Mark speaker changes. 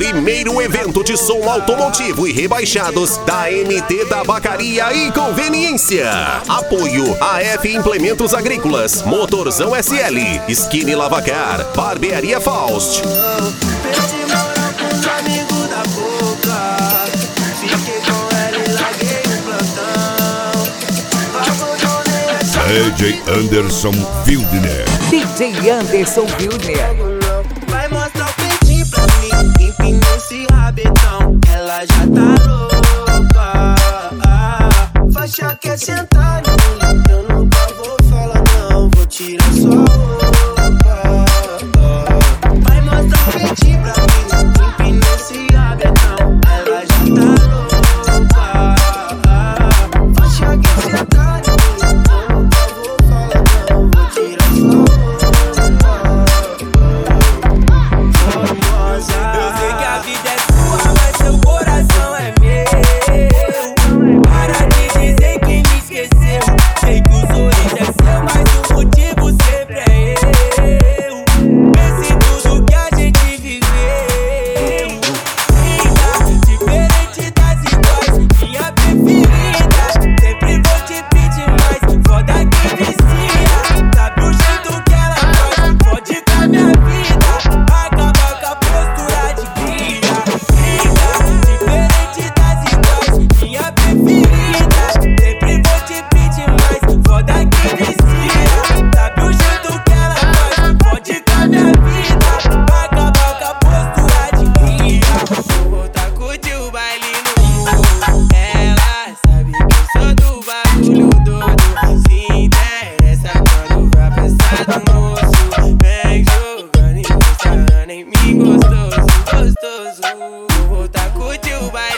Speaker 1: primeiro evento de som automotivo e rebaixados da MT Tabacaria e Conveniência. Apoio AF Implementos Agrícolas, Motorzão SL, Skinny Lavacar, Barbearia Faust.
Speaker 2: DJ Anderson Wildner.
Speaker 3: DJ Anderson Wildner.
Speaker 4: Vai mostrar o peitinho pra mim, empina esse rabetão. Ela já tá louca. Faixa quer sentar, eu nunca vou falar não. Vou tirar sua roupa. Vai mostrar o peitinho pra mim, empina esse rabetão. Ela já tá louca. Faixa quer sentar, gostoso, vou voltar a curtir o baile.